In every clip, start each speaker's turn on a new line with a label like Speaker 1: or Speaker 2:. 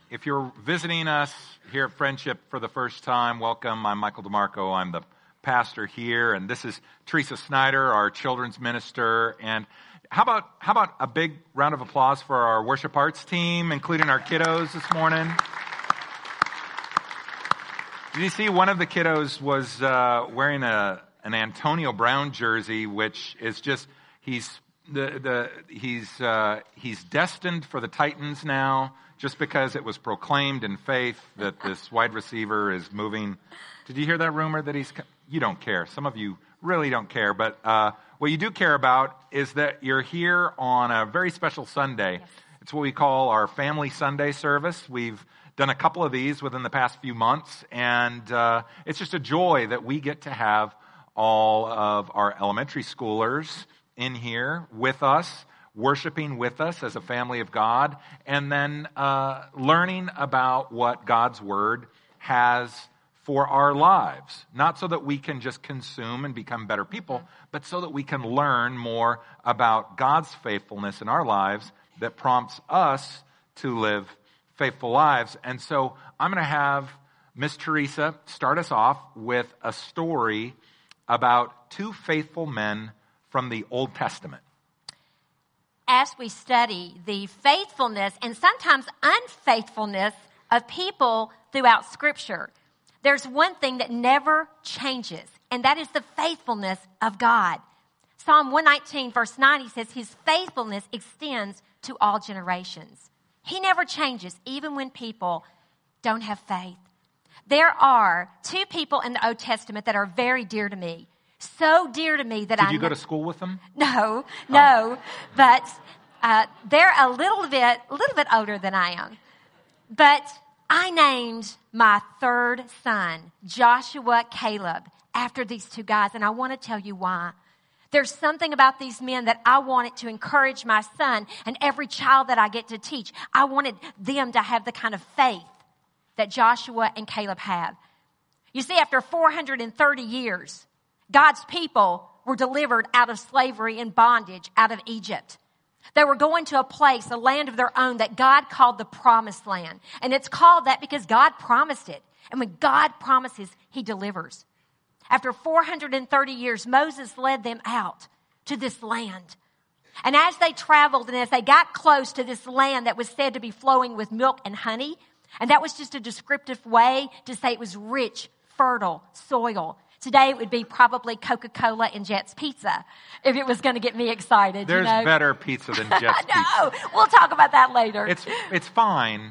Speaker 1: If you're visiting us here at Friendship for the first time, welcome. I'm Michael DeMarco. I'm the pastor here, and this is Teresa Snyder, our children's minister. And how about a big round of applause for our worship arts team, including our kiddos this morning? Did you see one of the kiddos was wearing an Antonio Brown jersey, which is just he's destined for the Titans now, just because it was proclaimed in faith that this wide receiver is moving. Did you hear that rumor that you don't care. Some of you really don't care, but what you do care about is that you're here on a very special Sunday. Yes. It's what we call our Family Sunday service. We've done a couple of these within the past few months, and it's just a joy that we get to have all of our elementary schoolers in here with us, worshiping with us as a family of God, and then learning about what God's Word has for our lives. Not so that we can just consume and become better people, but so that we can learn more about God's faithfulness in our lives that prompts us to live faithful lives. And so I'm going to have Miss Teresa start us off with a story about two faithful men from the Old Testament.
Speaker 2: As we study the faithfulness and sometimes unfaithfulness of people throughout Scripture, there's one thing that never changes, and that is the faithfulness of God. Psalm 119, verse 9, says, His faithfulness extends to all generations. He never changes, even when people don't have faith. There are two people in the Old Testament that are very dear to me. So dear to me that
Speaker 1: Did you go to school with them?
Speaker 2: No. But they're a little bit older than I am. But I named my third son, Joshua Caleb, after these two guys, and I want to tell you why. There's something about these men that I wanted to encourage my son and every child that I get to teach. I wanted them to have the kind of faith that Joshua and Caleb have. You see, after 430 years, God's people were delivered out of slavery and bondage out of Egypt. They were going to a place, a land of their own that God called the Promised Land. And it's called that because God promised it. And when God promises, He delivers. After 430 years, Moses led them out to this land. And as they traveled and as they got close to this land that was said to be flowing with milk and honey, and that was just a descriptive way to say it was rich, fertile soil. Today it would be probably Coca-Cola and Jets Pizza if it was going to get me excited.
Speaker 1: There's better pizza than Jets Pizza.
Speaker 2: No, we'll talk about that later.
Speaker 1: It's fine.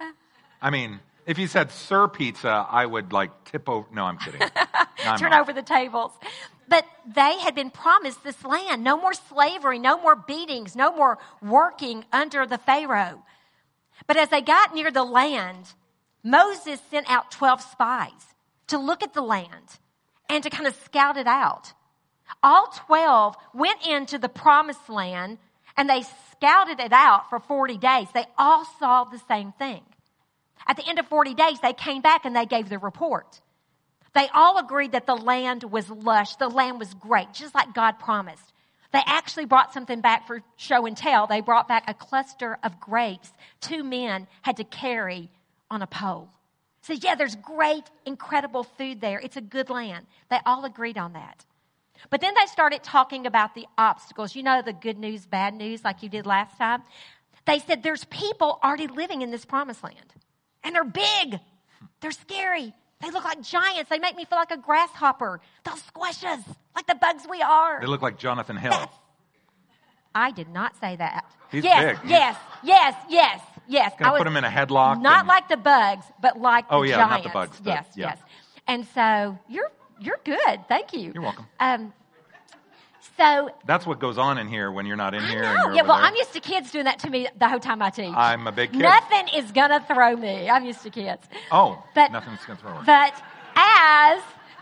Speaker 1: I mean, if you said Sir Pizza, I would tip over. No, I'm kidding. No,
Speaker 2: Turn over the tables. But they had been promised this land. No more slavery, no more beatings, no more working under the Pharaoh. But as they got near the land, Moses sent out 12 spies to look at the land and to kind of scout it out. All 12 went into the Promised Land and they scouted it out for 40 days. They all saw the same thing. At the end of 40 days, they came back and they gave the report. They all agreed that the land was lush, the land was great, just like God promised. They actually brought something back for show and tell. They brought back a cluster of grapes 2 men had to carry on a pole. So yeah, there's great, incredible food there. It's a good land. They all agreed on that. But then they started talking about the obstacles. You know, the good news, bad news, like you did last time. They said there's people already living in this Promised Land. And they're big. They're scary. They look like giants. They make me feel like a grasshopper. They'll squash us like the bugs we are.
Speaker 1: They look like Jonathan Hill.
Speaker 2: I did not say that.
Speaker 1: He's big.
Speaker 2: Yes.
Speaker 1: Gonna put him in a headlock.
Speaker 2: Not like the bugs, but like the giants.
Speaker 1: Not the bugs.
Speaker 2: Yes. And so you're good. Thank you.
Speaker 1: You're welcome.
Speaker 2: So
Speaker 1: that's what goes on in here when you're not in here. And you're
Speaker 2: yeah, well,
Speaker 1: there.
Speaker 2: I'm used to kids doing that to me the whole time I teach.
Speaker 1: I'm a big kid.
Speaker 2: Nothing is gonna throw me. I'm used to kids.
Speaker 1: Nothing's gonna throw me.
Speaker 2: But as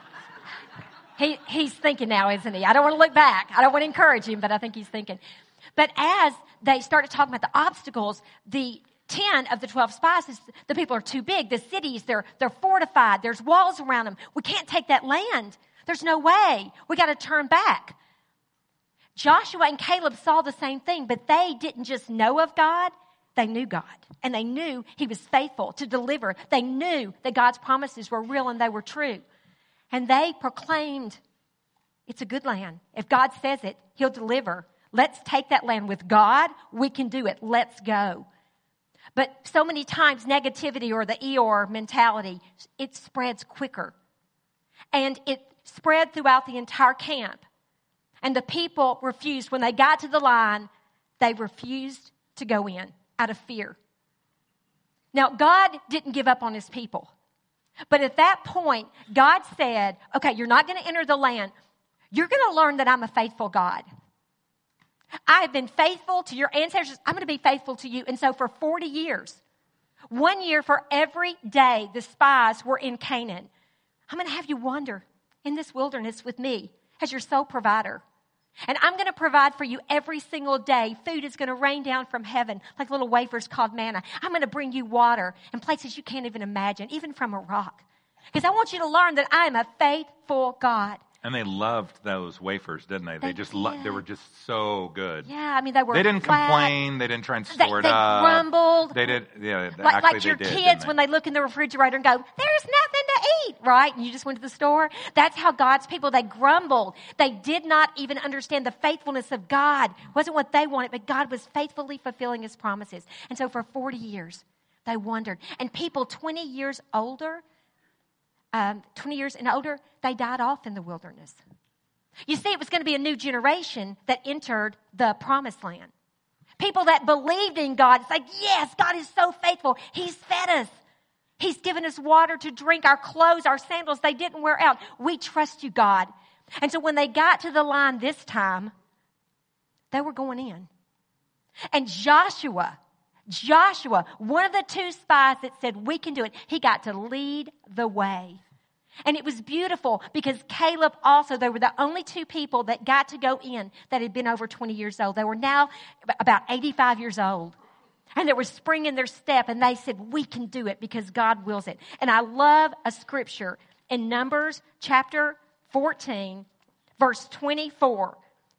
Speaker 2: he's thinking now, isn't he? I don't want to look back. I don't want to encourage him, but I think he's thinking. But as they started talking about the obstacles, the 10 of the 12 spies, the people are too big. The cities, they're fortified. There's walls around them. We can't take that land. There's no way. We got to turn back. Joshua and Caleb saw the same thing, but they didn't just know of God. they knew God, and they knew he was faithful to deliver. They knew that God's promises were real and they were true. And they proclaimed, it's a good land. If God says it, he'll deliver. Let's take that land with God. We can do it. Let's go. But so many times negativity or the Eeyore mentality, it spreads quicker. And it spread throughout the entire camp. And the people refused. When they got to the line, they refused to go in out of fear. Now, God didn't give up on his people. But at that point, God said, okay, you're not going to enter the land. You're going to learn that I'm a faithful God. I have been faithful to your ancestors. I'm going to be faithful to you. And so for 40 years, 1 year for every day the spies were in Canaan, I'm going to have you wander in this wilderness with me as your sole provider. And I'm going to provide for you every single day. Food is going to rain down from heaven like little wafers called manna. I'm going to bring you water in places you can't even imagine, even from a rock. Because I want you to learn that I am a faithful God.
Speaker 1: And they loved those wafers, didn't they? They were just so good.
Speaker 2: Yeah, I mean, they were
Speaker 1: They didn't
Speaker 2: flat.
Speaker 1: complain. They didn't try and store it up.
Speaker 2: They grumbled.
Speaker 1: They did, yeah.
Speaker 2: Like your kids when they look in the refrigerator and go, there's nothing to eat, right? And you just went to the store. That's how God's people, they grumbled. They did not even understand the faithfulness of God. It wasn't what they wanted, but God was faithfully fulfilling his promises. And so for 40 years, they wandered. And people 20 years older, they died off in the wilderness. You see, it was going to be a new generation that entered the promised land. People that believed in God. It's like, yes, God is so faithful. He's fed us. He's given us water to drink, our clothes, our sandals, they didn't wear out. We trust you, God. And so when they got to the line this time, they were going in. And Joshua, one of the two spies that said, we can do it, he got to lead the way. And it was beautiful because Caleb also, they were the only two people that got to go in that had been over 20 years old. They were now about 85 years old. And there was spring in their step, and they said, we can do it because God wills it. And I love a scripture in Numbers chapter 14, verse 24.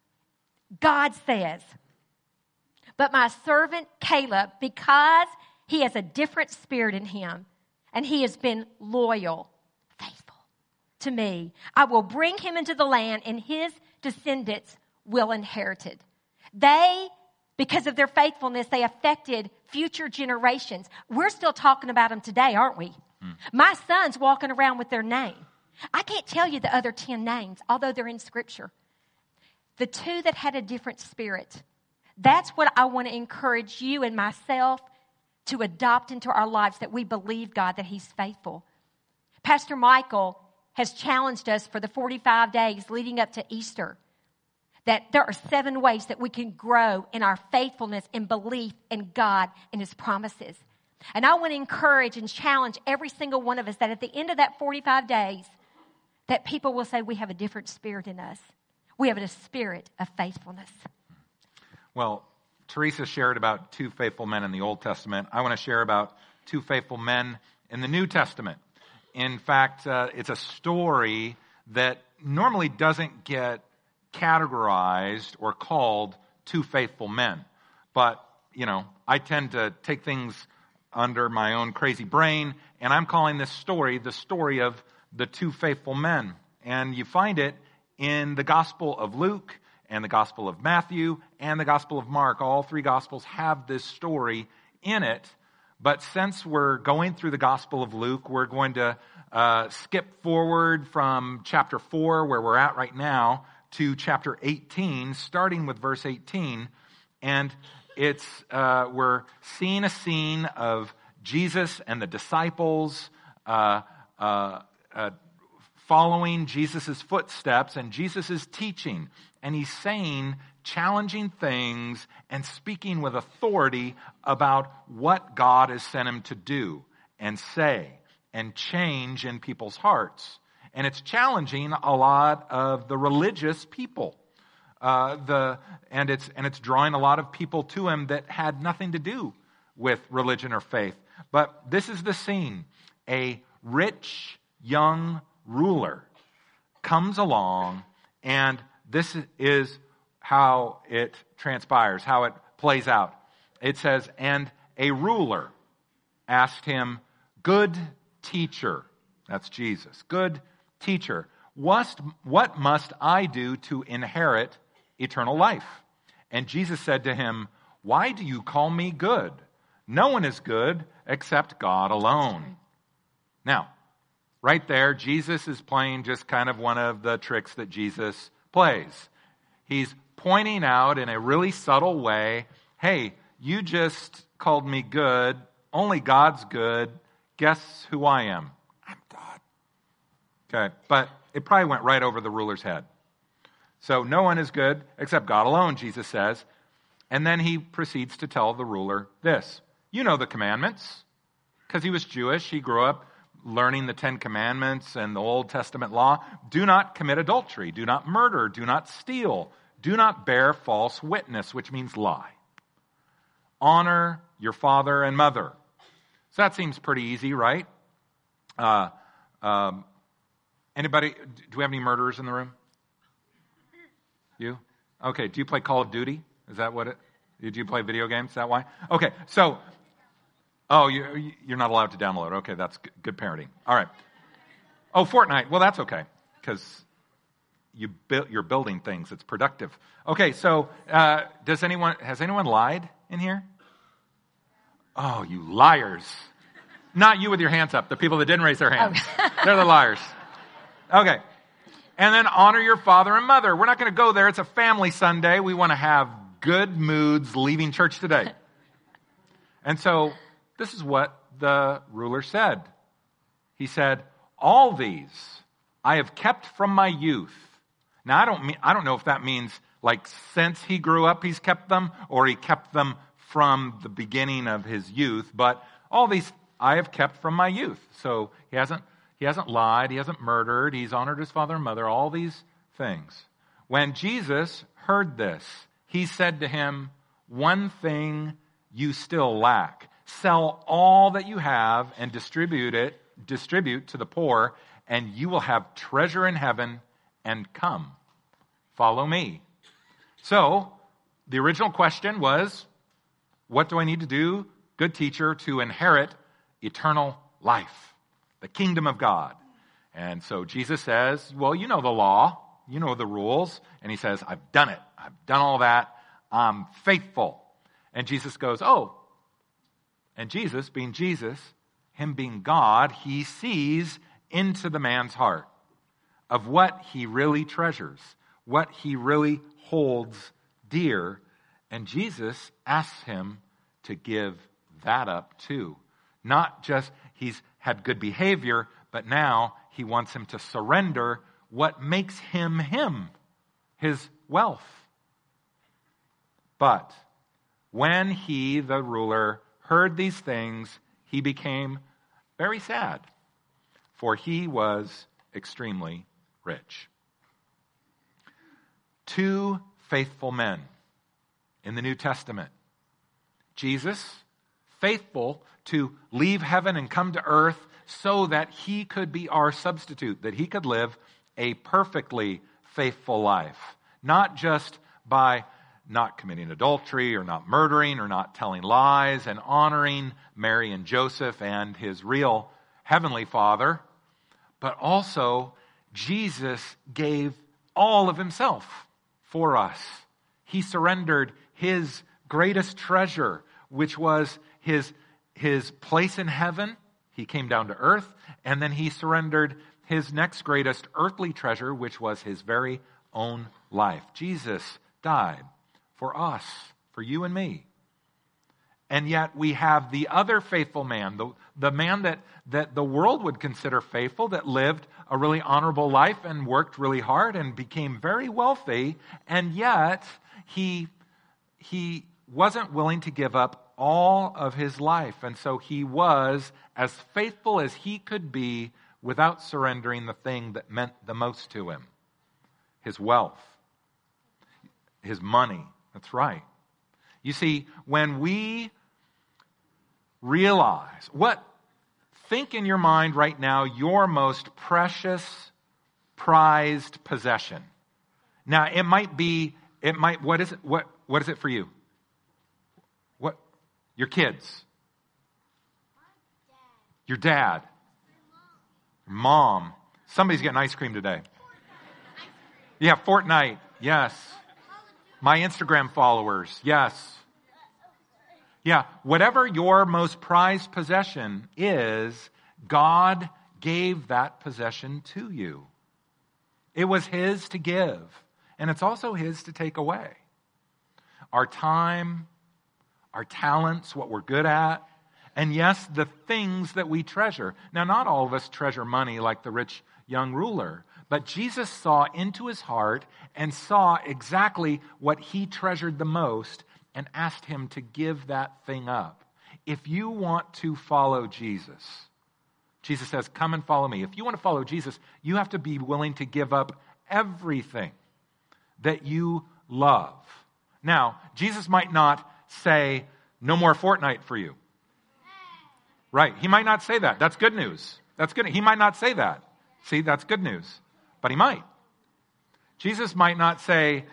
Speaker 2: God says, but my servant Caleb, because he has a different spirit in him, and he has been loyal, faithful to me, I will bring him into the land, and his descendants will inherit it. They, because of their faithfulness, they affected future generations. We're still talking about them today, aren't we? My son's walking around with their name. I can't tell you the other 10 names, although they're in Scripture. The two that had a different spirit. That's what I want to encourage you and myself to adopt into our lives, that we believe God, that he's faithful. Pastor Michael has challenged us for the 45 days leading up to Easter that there are 7 ways that we can grow in our faithfulness and belief in God and his promises. And I want to encourage and challenge every single one of us that at the end of that 45 days, that people will say we have a different spirit in us. We have a spirit of faithfulness.
Speaker 1: Well, Teresa shared about 2 faithful men in the Old Testament. I want to share about 2 faithful men in the New Testament. In fact, it's a story that normally doesn't get categorized or called 2 faithful men. But, I tend to take things under my own crazy brain, and I'm calling this story the story of the 2 faithful men. And you find it in the Gospel of Luke and the Gospel of Matthew and the Gospel of Mark. All 3 Gospels have this story in it. But since we're going through the Gospel of Luke, we're going to skip forward from chapter 4, where we're at right now, to chapter 18, starting with verse 18. And it's we're seeing a scene of Jesus and the disciples following Jesus' footsteps, and Jesus is teaching. And he's saying challenging things and speaking with authority about what God has sent him to do and say and change in people's hearts. And it's challenging a lot of the religious people. And it's drawing a lot of people to him that had nothing to do with religion or faith. But this is the scene. A rich young ruler comes along, and this is how it transpires, how it plays out. It says, and a ruler asked him, "Good teacher," that's Jesus, "good teacher, what must I do to inherit eternal life?" And Jesus said to him, "Why do you call me good? No one is good except God alone." Now, right there, Jesus is playing just kind of one of the tricks that Jesus plays. He's pointing out in a really subtle way, hey, you just called me good. Only God's good. Guess who I am? I'm God. Okay, but it probably went right over the ruler's head. So no one is good except God alone, Jesus says. And then he proceeds to tell the ruler this. You know the commandments. Because he was Jewish, he grew up learning the 10 Commandments and the Old Testament law. Do not commit adultery. Do not murder. Do not steal. Do not bear false witness, which means lie. Honor your father and mother. So that seems pretty easy, right? Anybody, do we have any murderers in the room? You? Okay, do you play Call of Duty? Is that what it, did you play video games? Is that why? Okay, so, oh, you're not allowed to download. Okay, that's good parenting. All right. Oh, Fortnite. Well, that's okay, because you're building things. It's productive. Okay, so has anyone lied in here? Oh, you liars. Not you with your hands up, the people that didn't raise their hands. They're the liars. Okay. And then honor your father and mother. We're not going to go there. It's a family Sunday. We want to have good moods leaving church today. And so this is what the ruler said. He said, all these I have kept from my youth. Now, I don't know if that means like since he grew up he's kept them, or he kept them from the beginning of his youth, but all these I have kept from my youth. So he hasn't lied, he hasn't murdered, he's honored his father and mother, all these things. When Jesus heard this, he said to him, one thing you still lack. Sell all that you have and distribute to the poor, and you will have treasure in heaven, and come, follow me. So, the original question was, what do I need to do, good teacher, to inherit eternal life, the kingdom of God? And so Jesus says, well, you know the law, you know the rules. And he says, I've done it. I've done all that. I'm faithful. And Jesus goes, oh. And Jesus, being Jesus, him being God, he sees into the man's heart of what he really treasures, what he really holds dear. And Jesus asks him to give that up too. Not just he's had good behavior, but now he wants him to surrender what makes him him, his wealth. But when he, the ruler, heard these things, he became very sad, for he was extremely rich. Two faithful men in the New Testament. Jesus, faithful to leave heaven and come to earth so that he could be our substitute, that he could live a perfectly faithful life. Not just by not committing adultery or not murdering or not telling lies and honoring Mary and Joseph and his real heavenly Father, but also Jesus gave all of himself for us. He surrendered his greatest treasure, which was his place in heaven. He came down to earth, and then he surrendered his next greatest earthly treasure, which was his very own life. Jesus died for us, for you and me. And yet we have the other faithful man, the man that the world would consider faithful, that lived a really honorable life and worked really hard and became very wealthy, and yet he wasn't willing to give up all of his life. And so he was as faithful as he could be without surrendering the thing that meant the most to him. His wealth. His money. That's right. You see, when we realize think in your mind right now your most precious, prized possession. Now, what is it for you? Your kids. Your dad. Your mom. Somebody's getting ice cream today. Yeah, Fortnite. Yes. My Instagram followers. Yes. Yeah, whatever your most prized possession is, God gave that possession to you. It was His to give, and it's also His to take away. Our time, our talents, what we're good at, and yes, the things that we treasure. Now, not all of us treasure money like the rich young ruler, but Jesus saw into his heart and saw exactly what he treasured the most and asked him to give that thing up. If you want to follow Jesus, Jesus says, come and follow me. If you want to follow Jesus, you have to be willing to give up everything that you love. Now, Jesus might not say, no more Fortnite for you. Right, he might not say that. That's good news. That's good. He might not say that. See, that's good news. But he might. Jesus might not say,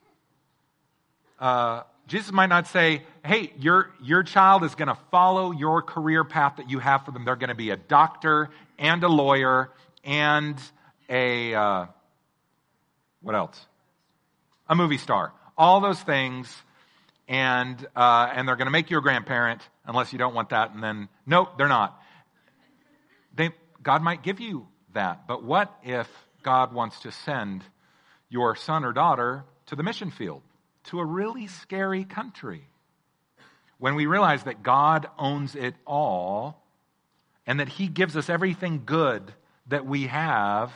Speaker 1: hey, your child is going to follow your career path that you have for them. They're going to be a doctor and a lawyer and what else? A movie star. All those things, and they're going to make you a grandparent unless you don't want that. And then, nope, they're not. God might give you that. But what if God wants to send your son or daughter to the mission field, to a really scary country? When we realize that God owns it all and that He gives us everything good that we have,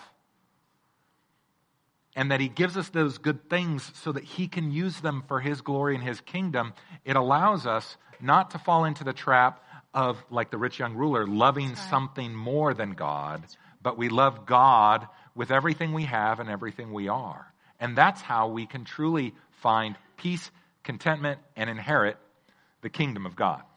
Speaker 1: and that He gives us those good things so that He can use them for His glory and His kingdom, it allows us not to fall into the trap of, like the rich young ruler, loving something more than God, but we love God with everything we have and everything we are. And that's how we can truly find peace, contentment, and inherit the kingdom of God.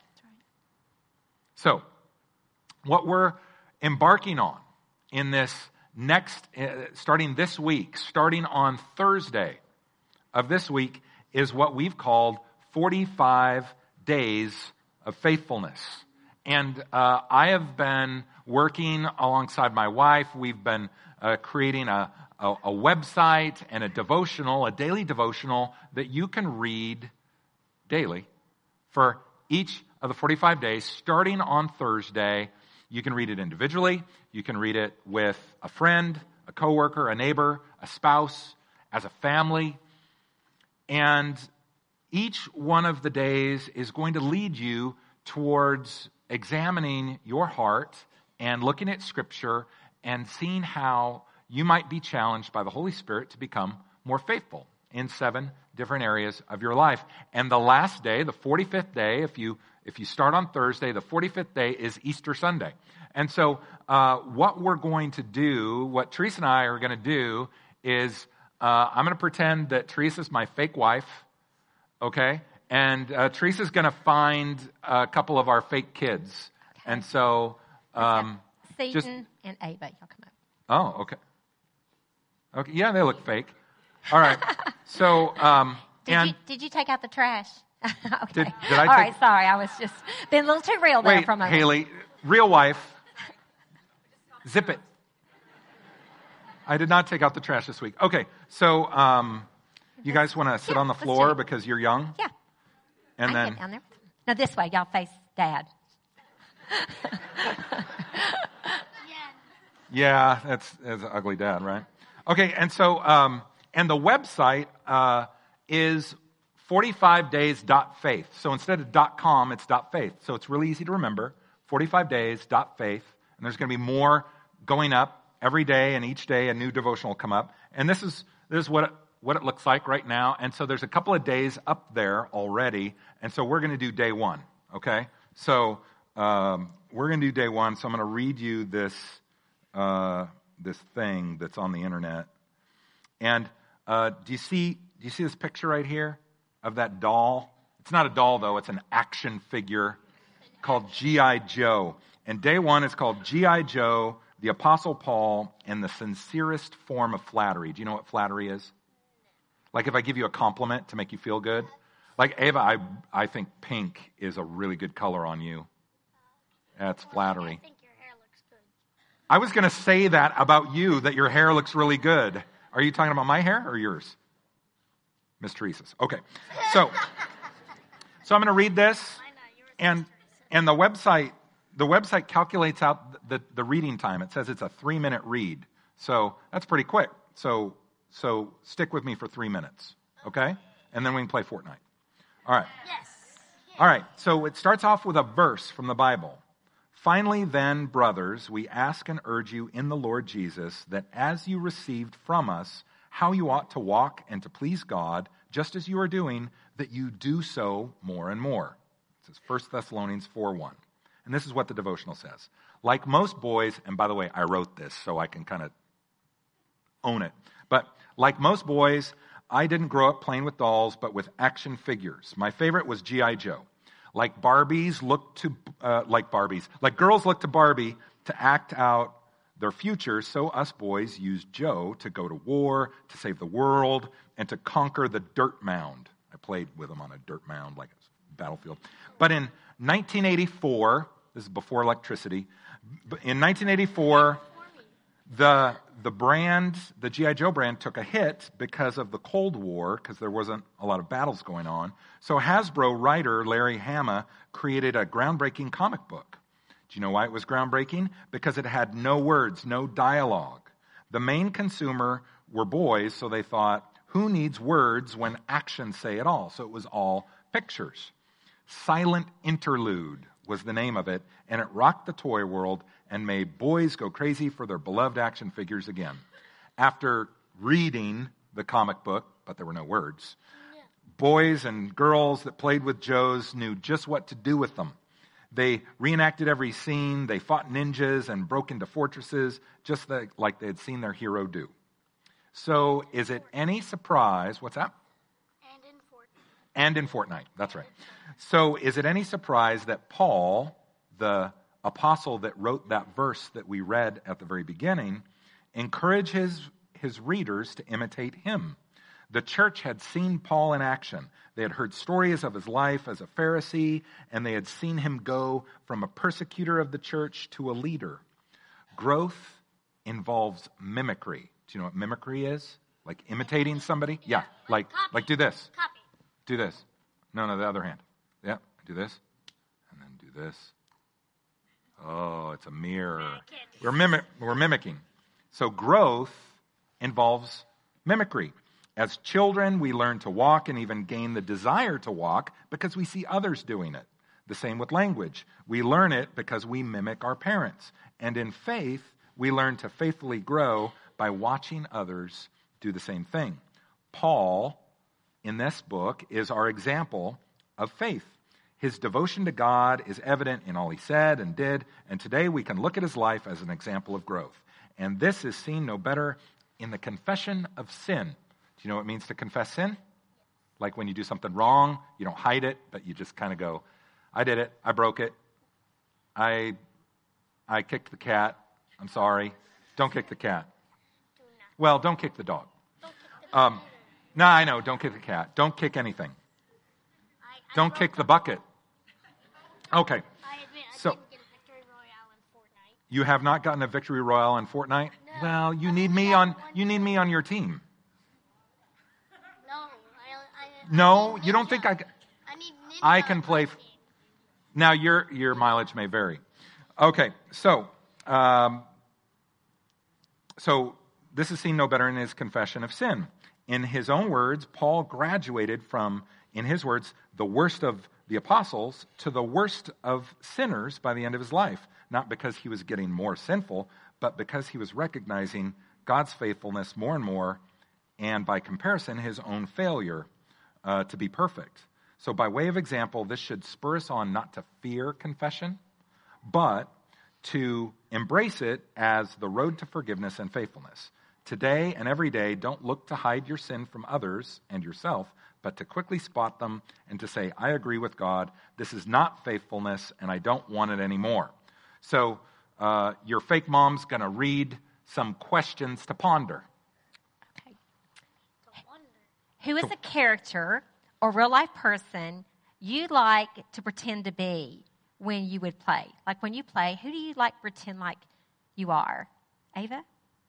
Speaker 1: So, what we're embarking on in this starting this week, starting on Thursday of this week, is what we've called 45 days of faithfulness. And I have been working alongside my wife. We've been creating a website and a devotional, a daily devotional that you can read daily for each of the 45 days, starting on Thursday. You can read it individually. You can read it with a friend, a coworker, a neighbor, a spouse, as a family. And each one of the days is going to lead you towards examining your heart and looking at Scripture and seeing how you might be challenged by the Holy Spirit to become more faithful in 7 different areas of your life. And the last day, the 45th day, if you start on Thursday, the 45th day is Easter Sunday. And so what we're going to do, what Teresa and I are going to do is I'm going to pretend that Teresa's my fake wife, okay? And Teresa's going to find a couple of our fake kids. Okay. And so
Speaker 2: Seaton and Ava, y'all come up.
Speaker 1: Oh, okay. Okay, yeah, they look fake. All right. So,
Speaker 2: did you take out the trash? Okay.
Speaker 1: Did I
Speaker 2: All right, sorry. I was just being a little too real there for a moment.
Speaker 1: Haley, real wife, zip it. I did not take out the trash this week. Okay, so you guys want to sit on the floor because you're young?
Speaker 2: Yeah.
Speaker 1: And then
Speaker 2: get down there. No, this way. Y'all face Dad.
Speaker 1: Yeah, that's an ugly dad, right? Okay, and so, and the website is 45days.faith. So instead of .com, it's .faith. So it's really easy to remember, 45days.faith. And there's going to be more going up every day, and each day a new devotional will come up. And this is what it looks like right now. And so there's a couple of days up there already. And so we're going to do day 1, okay? So we're going to do day 1. So I'm going to read you this thing that's on the internet. And do you see this picture right here of that doll? It's not a doll, though. It's an action figure called G.I. Joe. And day 1 is called G.I. Joe, the Apostle Paul, and the sincerest form of flattery. Do you know what flattery is? Like if I give you a compliment to make you feel good? Like, Ava, I think pink is a really good color on you. That's flattery.
Speaker 3: I think your hair looks good.
Speaker 1: I was going to say that about you, that your hair looks really good. Are you talking about my hair or yours? Miss Teresa's. Okay. So I'm going to read this, and the website calculates out the reading time. It says it's a 3-minute read. So that's pretty quick. So stick with me for 3 minutes, okay? And then we can play Fortnite. All right.
Speaker 3: Yes.
Speaker 1: All right. So it starts off with a verse from the Bible. Finally, then, brothers, we ask and urge you in the Lord Jesus that as you received from us how you ought to walk and to please God, just as you are doing, that you do so more and more. It says 1 Thessalonians 4:1. And this is what the devotional says. Like most boys, and by the way, I wrote this so I can kind of own it. But like most boys, I didn't grow up playing with dolls, but with action figures. My favorite was G.I. Joe. Like girls look to Barbie to act out their future, so us boys used Joe to go to war, to save the world, and to conquer the dirt mound. I played with him on a dirt mound like a battlefield. But in 1984, this is before electricity, in 1984, the G.I. Joe brand took a hit because of the Cold War, because there wasn't a lot of battles going on. So Hasbro writer Larry Hama created a groundbreaking comic book. Do you know why it was groundbreaking? Because it had no words, no dialogue. The main consumer were boys, so they thought, who needs words when actions say it all? So it was all pictures. Silent Interlude was the name of it, and it rocked the toy world and made boys go crazy for their beloved action figures again. After reading the comic book, but there were no words, boys and girls that played with Joes knew just what to do with them. They reenacted every scene, they fought ninjas and broke into fortresses, just like they had seen their hero do. So is it any surprise, what's that? And in Fortnite, that's right. So is it any surprise that Paul, the apostle that wrote that verse that we read at the very beginning, encouraged his readers to imitate him? The church had seen Paul in action. They had heard stories of his life as a Pharisee, and they had seen him go from a persecutor of the church to a leader. Growth involves mimicry. Do you know what mimicry is? Like imitating somebody? Yeah, like do this.
Speaker 3: Copy.
Speaker 1: Do this. No, the other hand. Yeah, do this. And then do this. Oh, it's a mirror. We're mimicking. So growth involves mimicry. As children, we learn to walk and even gain the desire to walk because we see others doing it. The same with language. We learn it because we mimic our parents. And in faith, we learn to faithfully grow by watching others do the same thing. Paul, in this book, is our example of faith. His devotion to God is evident in all he said and did, and today we can look at his life as an example of growth. And this is seen no better in the confession of sin. Do you know what it means to confess sin? Like when you do something wrong, you don't hide it, but you just kind of go, I did it, I broke it, I kicked the cat, I'm sorry. Don't kick the cat. Well, don't kick the dog. No, I know, don't kick the cat. Don't kick anything. Don't kick the bucket. Okay.
Speaker 3: I admit, I
Speaker 1: So-
Speaker 3: didn't get a victory royale in Fortnite.
Speaker 1: You have not gotten a victory royale in Fortnite?
Speaker 3: No.
Speaker 1: Well, you need me on your team.
Speaker 3: No,
Speaker 1: No, you don't think
Speaker 3: I need ninja
Speaker 1: I can
Speaker 3: on
Speaker 1: play
Speaker 3: my team.
Speaker 1: Now your mileage may vary. Okay, so this is seen no better in his confession of sin. In his own words, Paul graduated from, in his words, the worst of the apostles to the worst of sinners by the end of his life. Not because he was getting more sinful, but because he was recognizing God's faithfulness more and more, and by comparison, his own failure to be perfect. So by way of example, this should spur us on not to fear confession, but to embrace it as the road to forgiveness and faithfulness. Today and every day, don't look to hide your sin from others and yourself, but to quickly spot them and to say, I agree with God, this is not faithfulness, and I don't want it anymore. So your fake mom's going to read some questions to ponder.
Speaker 2: Who is a character or real life person you like to pretend to be when you would play? Like when you play, who do you like to pretend like you are? Ava?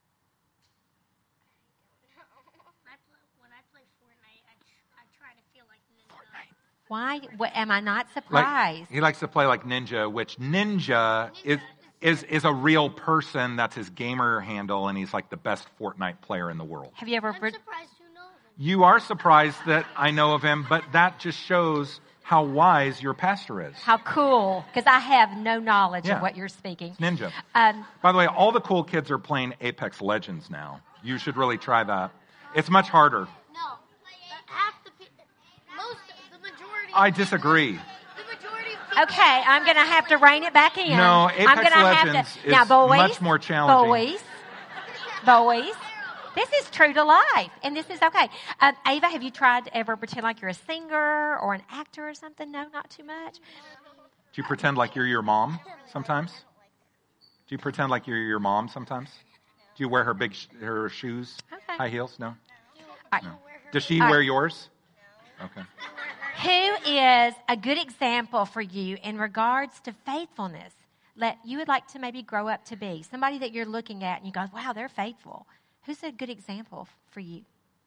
Speaker 3: When I play Fortnite, I try to feel like Ninja.
Speaker 2: Why? What, am I not
Speaker 1: Like,
Speaker 2: surprised?
Speaker 1: he likes to play like Ninja, which Ninja is a real person. That's his gamer handle, and he's like the best Fortnite player in the world.
Speaker 2: Have you ever...
Speaker 3: I'm surprised you know him.
Speaker 1: You are surprised that I know of him, but that just shows how wise your pastor is.
Speaker 2: How cool, because I have no knowledge
Speaker 1: Yeah.
Speaker 2: of what you're speaking.
Speaker 1: Ninja.
Speaker 2: Um,
Speaker 1: By the way, all the cool kids are playing Apex Legends now. You should really try that. It's much harder.
Speaker 3: No, half the the majority.
Speaker 1: I disagree.
Speaker 3: The majority of people.
Speaker 2: okay, I'm going to have to rein it back in.
Speaker 1: No,
Speaker 2: I'm
Speaker 1: Apex
Speaker 2: gonna
Speaker 1: Legends
Speaker 2: have to,
Speaker 1: is
Speaker 2: now, boys,
Speaker 1: much more challenging.
Speaker 2: Boys, this is true to life, and this is okay. Ava, have you tried to ever pretend like you're a singer or an actor or something? No, not too much.
Speaker 1: Do you pretend like you're your mom sometimes? Do you pretend like you're your mom sometimes? Do you wear her her shoes,
Speaker 2: Okay.
Speaker 1: high heels? No.
Speaker 2: All right.
Speaker 1: Does she
Speaker 2: All
Speaker 1: wear
Speaker 2: right.
Speaker 1: yours? Okay.
Speaker 2: Who is a good example for you in regards to faithfulness that you would like to maybe grow up to be? Somebody that you're looking at and you go, wow, they're faithful. Who's a good example for you?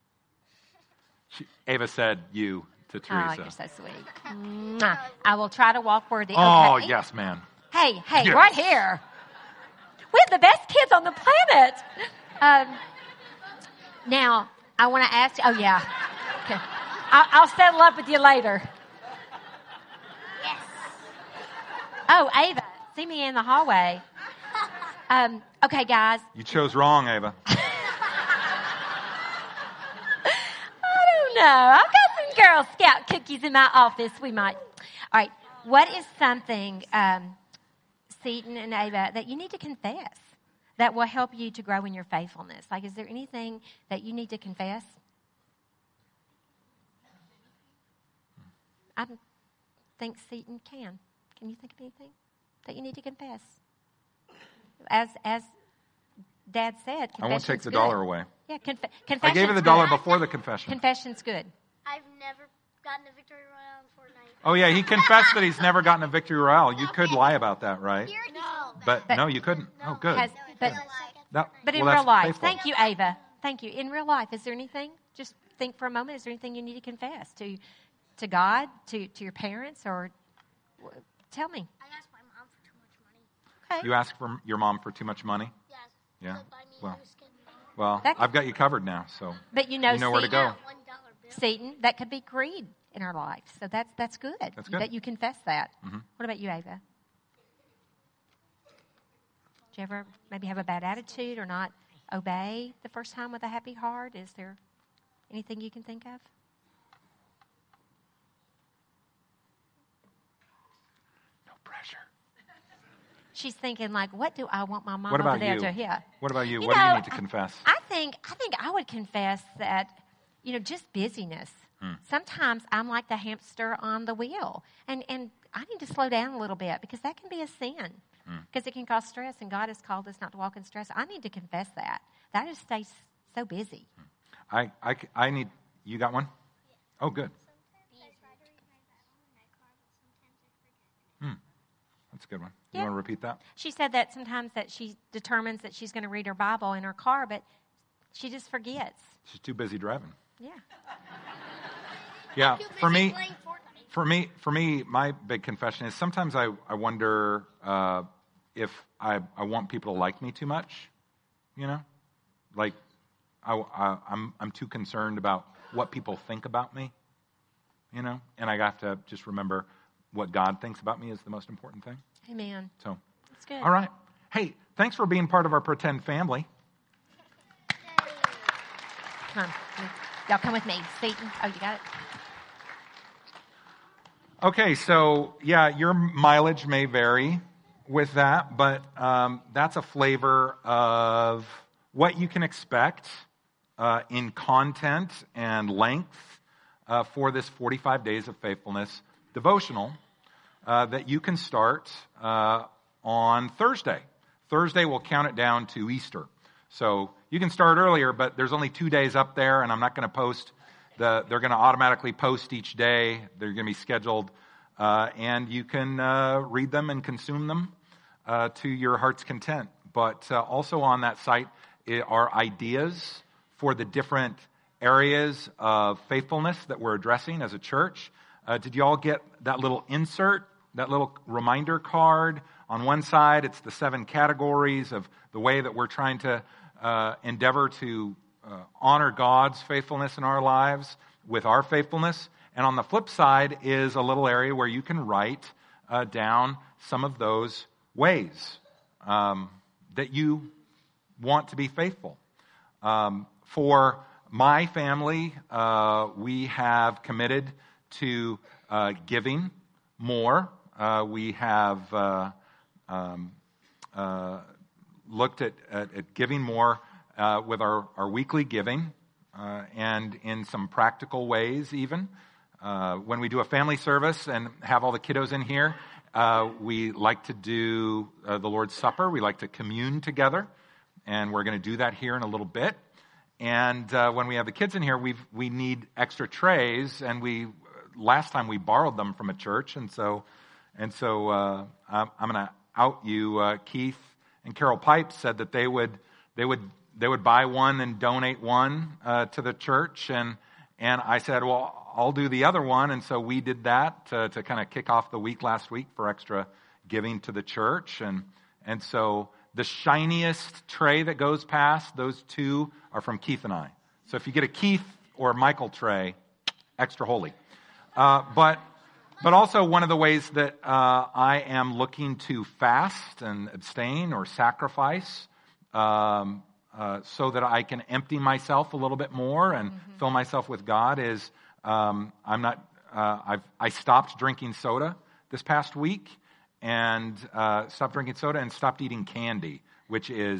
Speaker 1: Ava said you to Teresa.
Speaker 2: Oh, you're so sweet. Mwah. I will try to walk worthy.
Speaker 1: Oh,
Speaker 2: Okay.
Speaker 1: yes, man.
Speaker 2: Hey,
Speaker 1: Yes.
Speaker 2: right here. We have the best kids on the planet. Now, I want to ask you. Oh, yeah. Okay. I'll settle up with you later.
Speaker 3: Yes.
Speaker 2: Oh, Ava, see me in the hallway. Okay, guys.
Speaker 1: You chose wrong, Ava.
Speaker 2: I don't know. I've got some Girl Scout cookies in my office. We might. All right. What is something, Seton and Ava, that you need to confess that will help you to grow in your faithfulness? Like, is there anything that you need to confess? I think Seton can. Can you think of anything that you need to confess? As Dad said, confession's
Speaker 1: I won't take the
Speaker 2: good.
Speaker 1: dollar away.
Speaker 2: Yeah, confession's
Speaker 1: I gave her the
Speaker 2: good.
Speaker 1: dollar before the confession.
Speaker 2: Confession's good.
Speaker 3: I've never gotten a victory royale in Fortnite.
Speaker 1: Oh, yeah, he confessed that he's never gotten a victory royale. You could lie about that, right?
Speaker 3: No.
Speaker 1: But no, you couldn't. Oh, good.
Speaker 2: But
Speaker 1: That-
Speaker 2: in
Speaker 1: well,
Speaker 2: real
Speaker 1: that's
Speaker 2: life,
Speaker 1: faithful.
Speaker 2: thank you, Ava. Thank you. In real life, is there anything? Just think for a moment. Is there anything you need to confess to God, to your parents, or tell me?
Speaker 3: I asked my mom for too much money.
Speaker 2: Okay.
Speaker 1: You asked for your mom for too much money?
Speaker 3: Yes.
Speaker 1: Yeah.
Speaker 3: To buy me a
Speaker 1: Well,
Speaker 3: new skin.
Speaker 1: well,
Speaker 2: That's-
Speaker 1: I've got you covered now, so
Speaker 2: But you know,
Speaker 1: you know where to
Speaker 2: Seton,
Speaker 1: go.
Speaker 3: $1 bill.
Speaker 2: Seton, that could be greed in our life. So that's good.
Speaker 1: That's good.
Speaker 2: That you confess that.
Speaker 1: Mhm.
Speaker 2: What about you, Ava? Did you ever maybe have a bad attitude or not obey the first time with a happy heart? Is there anything you can think of?
Speaker 1: No pressure.
Speaker 2: She's thinking like, what do I want my mom
Speaker 1: What
Speaker 2: over
Speaker 1: about
Speaker 2: there
Speaker 1: you?
Speaker 2: to hear?
Speaker 1: What about you?
Speaker 2: You
Speaker 1: What do
Speaker 2: know,
Speaker 1: you need to confess?
Speaker 2: I think I would confess that, just busyness. Sometimes I'm like the hamster on the wheel, and I need to slow down a little bit because that can be a sin because it can cause stress, and God has called us not to walk in stress. I need to confess that. That I just stay so busy.
Speaker 1: I need. You got one? Oh, good. That's a good one. You
Speaker 2: Yeah.
Speaker 1: want to repeat that?
Speaker 2: She said that sometimes that she determines that she's going to read her Bible in her car, but she just forgets.
Speaker 1: She's too busy driving.
Speaker 2: Yeah.
Speaker 1: Yeah,
Speaker 3: Too
Speaker 1: for
Speaker 3: busy
Speaker 1: me,
Speaker 3: playing Fortnite.
Speaker 1: For me, my big confession is sometimes I wonder if I want people to like me too much. Like I'm too concerned about what people think about me. And I have to just remember what God thinks about me is the most important thing.
Speaker 2: Amen.
Speaker 1: So,
Speaker 2: That's good.
Speaker 1: all right. Hey, thanks for being part of our pretend family.
Speaker 2: Come on. Y'all come with me. Seton. Oh, you got it?
Speaker 1: Okay, so yeah, your mileage may vary with that, but that's a flavor of what you can expect in content and length for this 45 Days of Faithfulness devotional that you can start on Thursday. Thursday will count it down to Easter. So you can start earlier, but there's only 2 days up there, and I'm not going to post They're going to automatically post each day. They're going to be scheduled, and you can read them and consume them to your heart's content. But also on that site are ideas for the different areas of faithfulness that we're addressing as a church. Did you all get that little insert, that little reminder card? On one side, it's the 7 categories of the way that we're trying to endeavor to honor God's faithfulness in our lives with our faithfulness. And on the flip side is a little area where you can write down some of those ways that you want to be faithful. For my family, we have committed to giving more. We have looked at giving more with our weekly giving and in some practical ways even. When we do a family service and have all the kiddos in here, we like to do the Lord's Supper. We like to commune together, and we're going to do that here in a little bit. And when we have the kids in here, we need extra trays, and last time we borrowed them from a church, and so I'm going to out you. Keith and Carol Pipes said that they would buy one and donate one to the church, and I said, well, I'll do the other one, and so we did that to kind of kick off the week last week for extra giving to the church, and so the shiniest tray that goes past, those 2 are from Keith and I. So if you get a Keith or Michael tray, extra holy. But also one of the ways that I am looking to fast and abstain or sacrifice so that I can empty myself a little bit more and fill myself with God is I stopped drinking soda this past week and stopped drinking soda and stopped eating candy, which is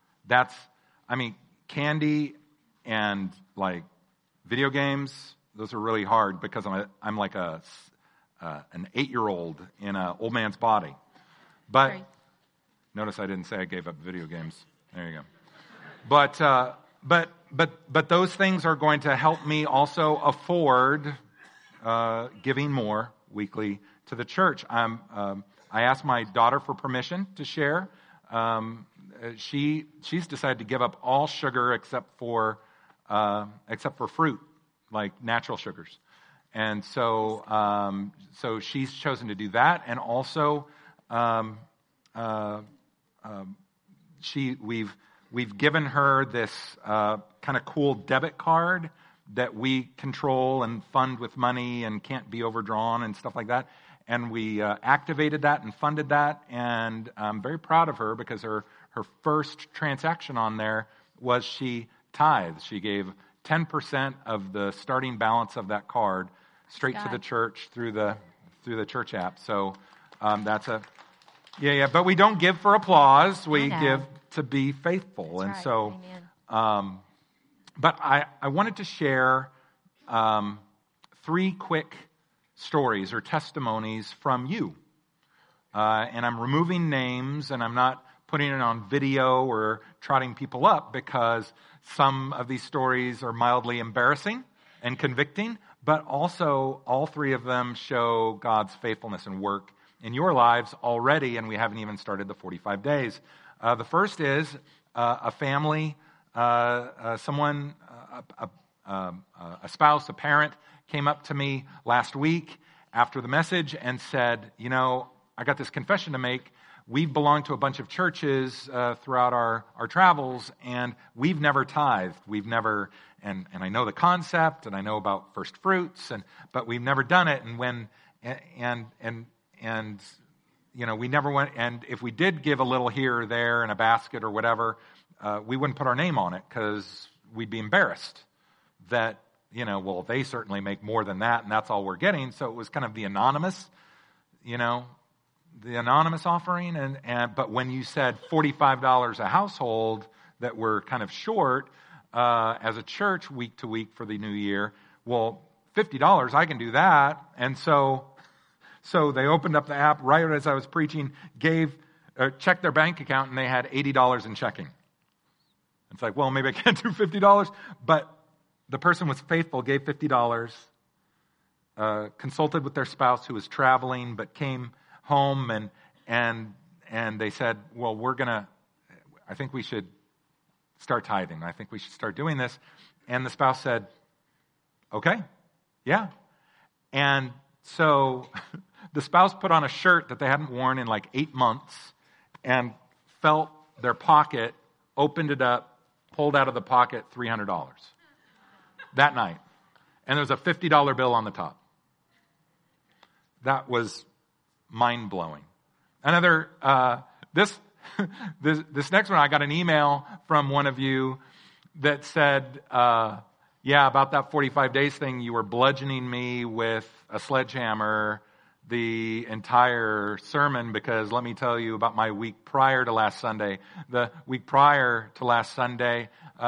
Speaker 1: candy and like video games. Those are really hard because I'm like an 8-year-old in an old man's body. But notice I didn't say I gave up video games. There you go. But those things are going to help me also afford giving more weekly to the church. I asked my daughter for permission to share. She's decided to give up all sugar except for fruit, like natural sugars. And so she's chosen to do that. And also, we've given her this kind of cool debit card that we control and fund with money and can't be overdrawn and stuff like that. And we activated that and funded that. And I'm very proud of her because her first transaction on there was she tithed. She gave 10% of the starting balance of that card straight to the church through the church app. So that's but we don't give for applause. We give to be faithful. That's and right. So, but I wanted to share 3 quick stories or testimonies from you. And I'm removing names, and I'm not putting it on video or trotting people up because some of these stories are mildly embarrassing and convicting, but also all 3 of them show God's faithfulness and work in your lives already, and we haven't even started the 45 days. The first is a family, a spouse, a parent came up to me last week after the message and said, I got this confession to make. We've belonged to a bunch of churches throughout our travels, and we've never tithed. We've never, and I know the concept, and I know about first fruits, but we've never done it. And we never went. And if we did give a little here or there in a basket or whatever, we wouldn't put our name on it because we'd be embarrassed that they certainly make more than that, and that's all we're getting. So it was kind of the anonymous, the anonymous offering. But when you said $45 a household that we're kind of short as a church week to week for the new year, well, $50, I can do that. And so they opened up the app right as I was preaching, checked their bank account, and they had $80 in checking. It's like, well, maybe I can't do $50, but the person was faithful, gave $50, consulted with their spouse who was traveling, but came home and they said, well, I think we should start tithing. I think we should start doing this. And the spouse said, okay, yeah. And so the spouse put on a shirt that they hadn't worn in like 8 months and felt their pocket, opened it up, pulled out of the pocket $300 that night. And there was a $50 bill on the top. That was mind-blowing. Another, this next one, I got an email from one of you that said, yeah, about that 45 days thing, you were bludgeoning me with a sledgehammer the entire sermon, because let me tell you about my week prior to last Sunday. The week prior to last Sunday,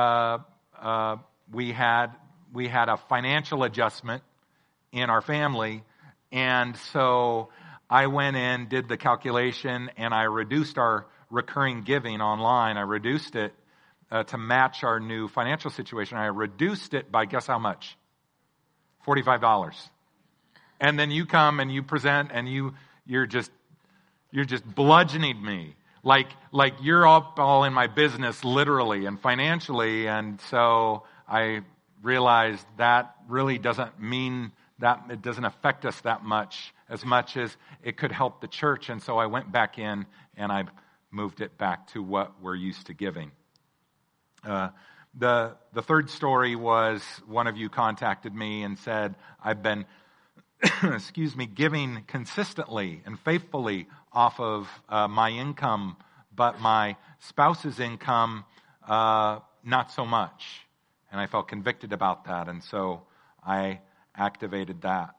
Speaker 1: we had a financial adjustment in our family, and so I went in, did the calculation, and I reduced our recurring giving online. I reduced it to match our new financial situation. I reduced it by, guess how much? $45. And then you come and you present and you're just bludgeoning me. Like you're all in my business literally and financially. And so I realized that really doesn't mean that it doesn't affect us that much as it could help the church. And so I went back in and I moved it back to what we're used to giving. The third story was one of you contacted me and said, I've been, giving consistently and faithfully off of my income, but my spouse's income, not so much. And I felt convicted about that, and so I activated that.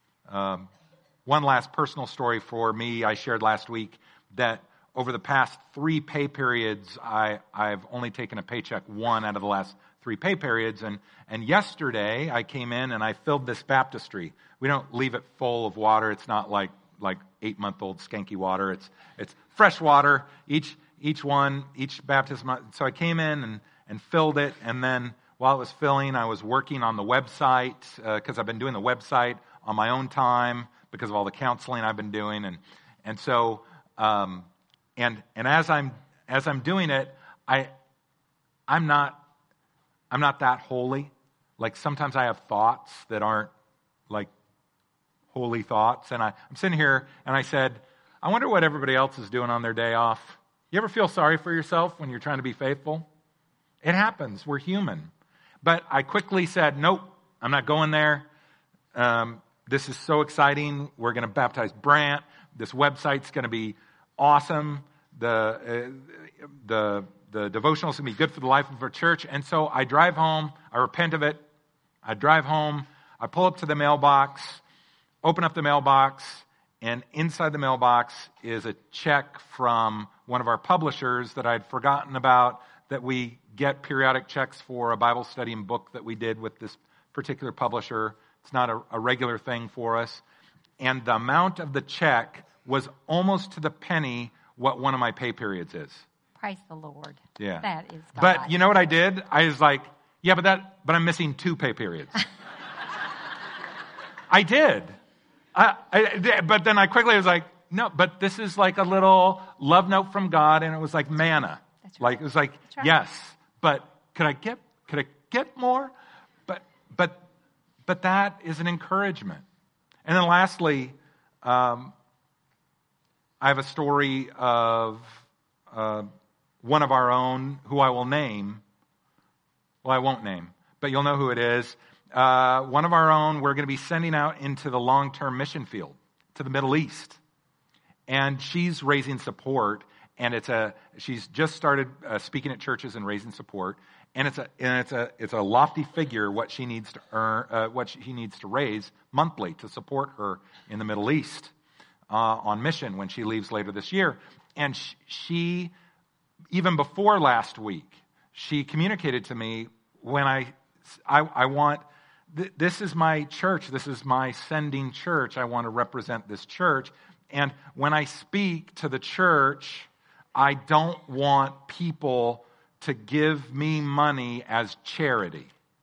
Speaker 1: One last personal story for me. I shared last week that over the past 3 pay periods, I've only taken a paycheck 1 out of the last 3 pay periods. And yesterday, I came in and I filled this baptistry. We don't leave it full of water. It's not like 8-month-old skanky water. It's fresh water, each baptism. So I came in and filled it. And then while it was filling, I was working on the website, because I've been doing the website on my own time because of all the counseling I've been doing. And so... And as I'm doing it, I'm not that holy. Like sometimes I have thoughts that aren't like holy thoughts. And I'm sitting here and I said, I wonder what everybody else is doing on their day off. You ever feel sorry for yourself when you're trying to be faithful? It happens. We're human. But I quickly said, nope, I'm not going there. This is so exciting. We're going to baptize Brant. This website's going to be awesome. The devotional is going to be good for the life of our church. And so I drive home. I repent of it. I drive home. I pull up to the mailbox, open up the mailbox, and inside the mailbox is a check from one of our publishers that I'd forgotten about, that we get periodic checks for a Bible study and book that we did with this particular publisher. It's not a regular thing for us. And the amount of the check was almost to the penny what one of my pay periods is.
Speaker 2: Praise the Lord.
Speaker 1: Yeah.
Speaker 2: That is God.
Speaker 1: But you know what I did? I was like, yeah, but I'm missing 2 pay periods. I did. But then I quickly was like, no, but this is like a little love note from God, and it was like manna.
Speaker 2: That's right.
Speaker 1: Like it was like,
Speaker 2: right.
Speaker 1: Yes, but could I get more? But that is an encouragement. And then lastly, I have a story of one of our own who I will name. Well, I won't name, but you'll know who it is. One of our own, we're going to be sending out into the long-term mission field to the Middle East. And she's raising support, and she's just started speaking at churches and raising support. And it's a lofty figure what she needs to earn, what she needs to raise monthly to support her in the Middle East on mission when she leaves later this year. And she, even before last week, she communicated to me when I want, this is my church, this is my sending church, I want to represent this church. And when I speak to the church, I don't want people to give me money as charity.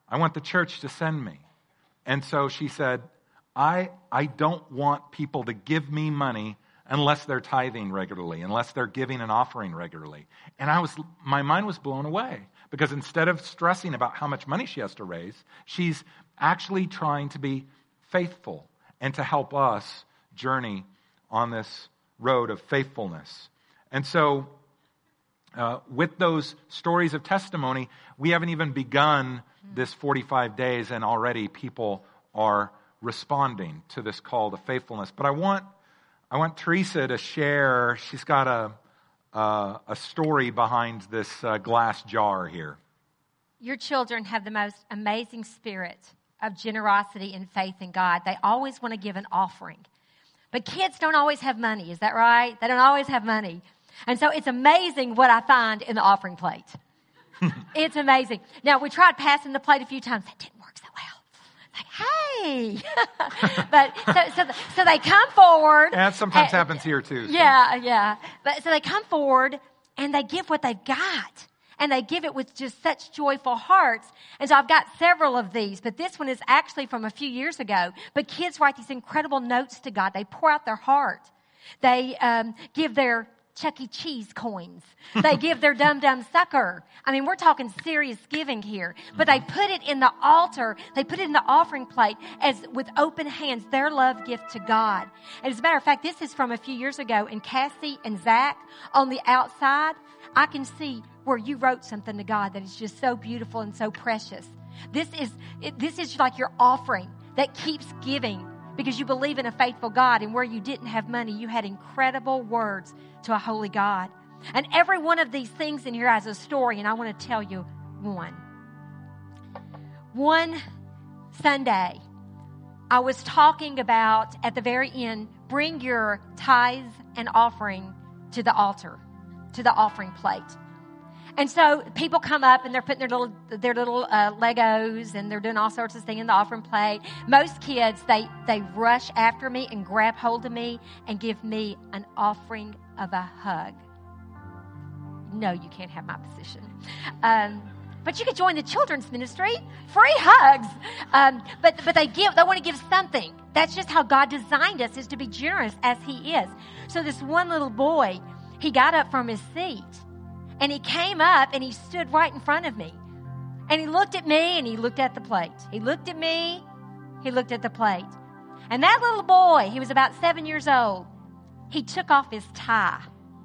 Speaker 1: I want the church to send me. And so she said, I don't want people to give me money unless they're tithing regularly, unless they're giving an offering regularly. And my mind was blown away, because instead of stressing about how much money she has to raise, she's actually trying to be faithful and to help us journey on this road of faithfulness. And so with those stories of testimony, we haven't even begun this 45 days, and already people are responding to this call to faithfulness. But I want Teresa to share. She's got a story behind this glass jar here.
Speaker 2: Your children have the most amazing spirit of generosity and faith in God. They always want to give an offering. But kids don't always have money. Is that right? They don't always have money. And so it's amazing what I find in the offering plate. It's amazing. Now, we tried passing the plate a few times. That didn't work so well. Like, hey. But so they come forward.
Speaker 1: And that sometimes happens here too. So.
Speaker 2: Yeah. But so they come forward and they give what they've got. And they give it with just such joyful hearts. And so I've got several of these, but this one is actually from a few years ago. But kids write these incredible notes to God. They pour out their heart. They give their Chuck E. Cheese coins. They give their dum-dum sucker. I mean, we're talking serious giving here. But they put it in the altar. They put it in the offering plate as with open hands, their love gift to God. And as a matter of fact, this is from a few years ago. And Cassie and Zach, on the outside, I can see where you wrote something to God that is just so beautiful and so precious. This is like your offering that keeps giving because you believe in a faithful God, and where you didn't have money, you had incredible words to a holy God. And every one of these things in here has a story, and I want to tell you one. One Sunday, I was talking about, at the very end, bring your tithes and offering to the altar, to the offering plate. And so people come up and they're putting their little Legos, and they're doing all sorts of things in the offering plate. Most kids, they rush after me and grab hold of me and give me an offering of a hug. No, you can't have my position. But you could join the children's ministry. Free hugs. But they want to give something. That's just how God designed us, is to be generous as He is. So this one little boy, he got up from his seat. And he came up and he stood right in front of me. And he looked at me and he looked at the plate. He looked at me, he looked at the plate. And that little boy, he was about 7 years old, he took off his tie.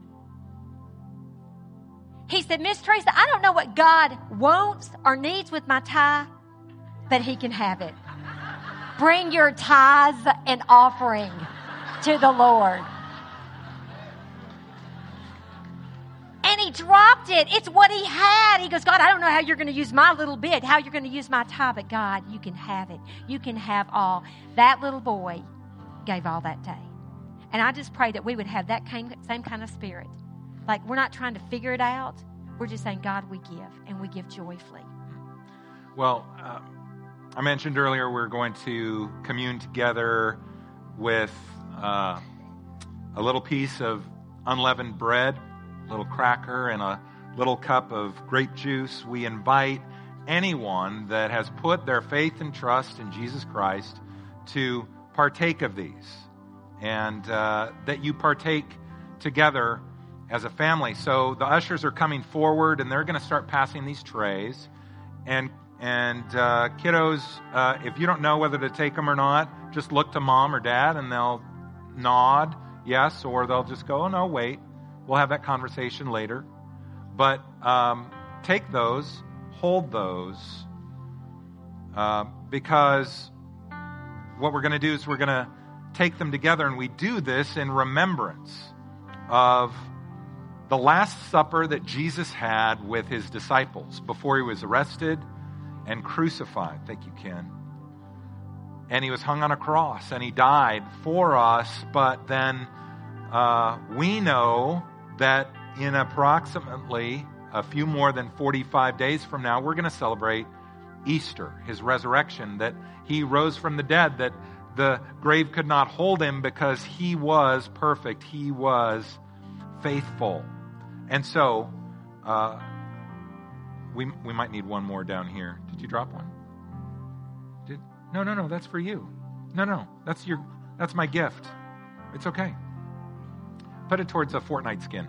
Speaker 2: He said, Miss Teresa, I don't know what God wants or needs with my tie, but He can have it. Bring your tithes and offering to the Lord. And he dropped it. It's what he had. He goes, God, I don't know how you're going to use my little bit, how you're going to use my tie, but God, you can have it. You can have all. That little boy gave all that day. And I just pray that we would have that same kind of spirit. Like, we're not trying to figure it out. We're just saying, God, we give, and we give joyfully.
Speaker 1: Well, I mentioned earlier we're going to commune together with a little piece of unleavened bread, a little cracker, and a little cup of grape juice. We invite anyone that has put their faith and trust in Jesus Christ to partake of these, and that you partake together as a family. So the ushers are coming forward, and they're going to start passing these trays. And kiddos, if you don't know whether to take them or not, just look to mom or dad, and they'll nod yes, or they'll just go, oh no, wait. We'll have that conversation later. But take those, hold those, because what we're going to do is we're going to take them together, and we do this in remembrance of the Last Supper that Jesus had with His disciples before He was arrested and crucified. Thank you, Ken. And He was hung on a cross, and He died for us, but then we know that in approximately a few more than 45 days from now, we're going to celebrate Easter, His resurrection, that He rose from the dead, that the grave could not hold Him because He was perfect. He was faithful. And so, we might need one more down here. Did you drop one? No, that's for you. No, that's my gift. It's okay. Put it towards a Fortnite skin.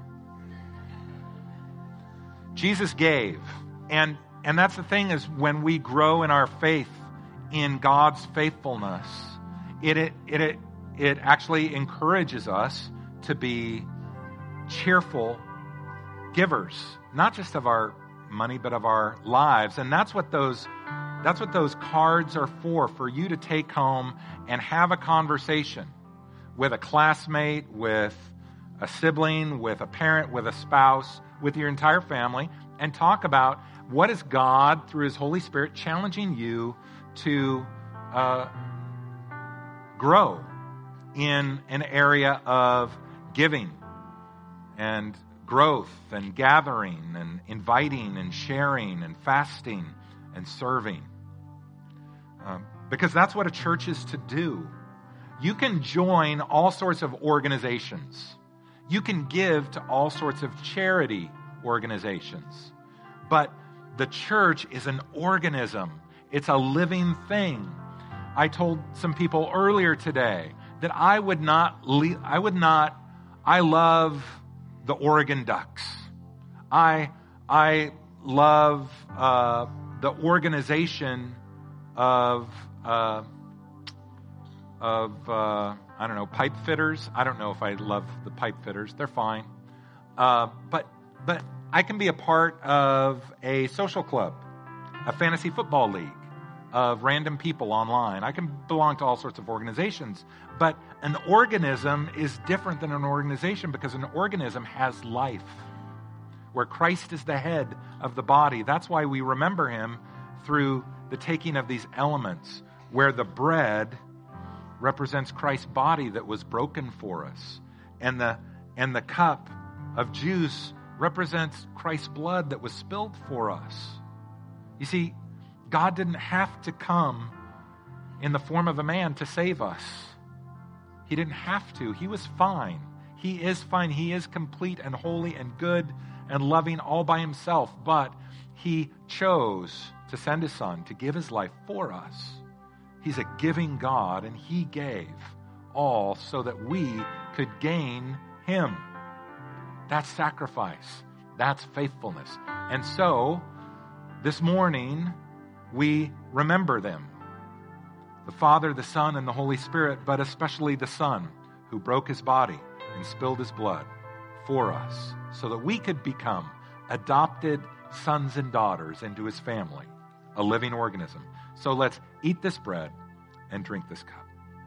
Speaker 1: Jesus gave. And that's the thing, is when we grow in our faith in God's faithfulness, it actually encourages us to be cheerful givers, not just of our money, but of our lives. And that's what those cards are for you to take home and have a conversation with a classmate, with a sibling, with a parent, with a spouse, with your entire family, and talk about what is God, through His Holy Spirit, challenging you to grow in an area of giving and growth and gathering and inviting and sharing and fasting and serving. Because that's what a church is to do. You can join all sorts of organizations. You can give to all sorts of charity organizations. But the church is an organism. It's a living thing. I told some people earlier today that I love the Oregon Ducks. I love the organization of pipe fitters. I don't know if I love the pipe fitters. They're fine. But I can be a part of a social club, a fantasy football league of random people online. I can belong to all sorts of organizations. But an organism is different than an organization, because an organism has life, where Christ is the head of the body. That's why we remember Him through the taking of these elements, where the bread represents Christ's body that was broken for us, and the cup of juice represents Christ's blood that was spilled for us. You see, God didn't have to come in the form of a man to save us. He didn't have to. He was fine. He is fine. He is complete and holy and good and loving all by Himself. But He chose to send His Son to give His life for us. He's a giving God, and He gave all so that we could gain Him. That's sacrifice. That's faithfulness. And so, this morning, we remember them. The Father, the Son, and the Holy Spirit, but especially the Son, who broke His body and spilled His blood for us, so that we could become adopted sons and daughters into His family, a living organism. So let's eat this bread and drink this cup.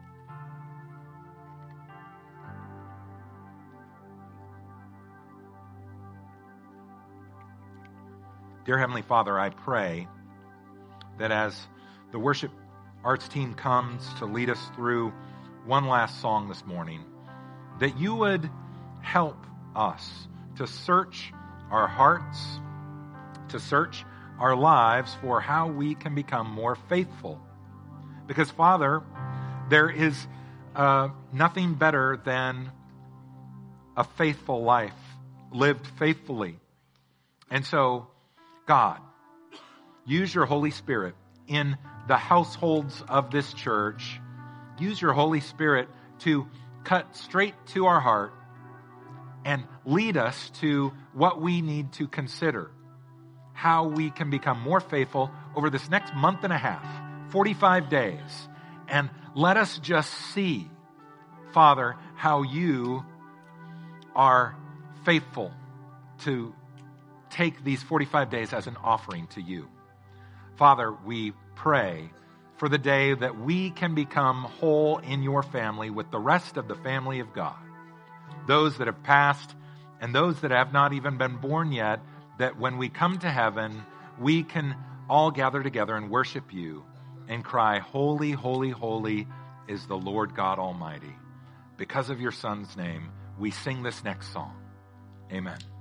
Speaker 1: Dear Heavenly Father, I pray that as the worship arts team comes to lead us through one last song this morning, that You would help us to search our hearts, to search our lives for how we can become more faithful. Because, Father, there is nothing better than a faithful life, lived faithfully. And so, God, use Your Holy Spirit in the households of this church. Use Your Holy Spirit to cut straight to our heart and lead us to what we need to consider, how we can become more faithful over this next month and a half, 45 days. And let us just see, Father, how You are faithful to take these 45 days as an offering to You. Father, we pray for the day that we can become whole in Your family with the rest of the family of God. Those that have passed and those that have not even been born yet, that when we come to heaven, we can all gather together and worship You and cry, "Holy, holy, holy is the Lord God Almighty." Because of Your Son's name, we sing this next song. Amen.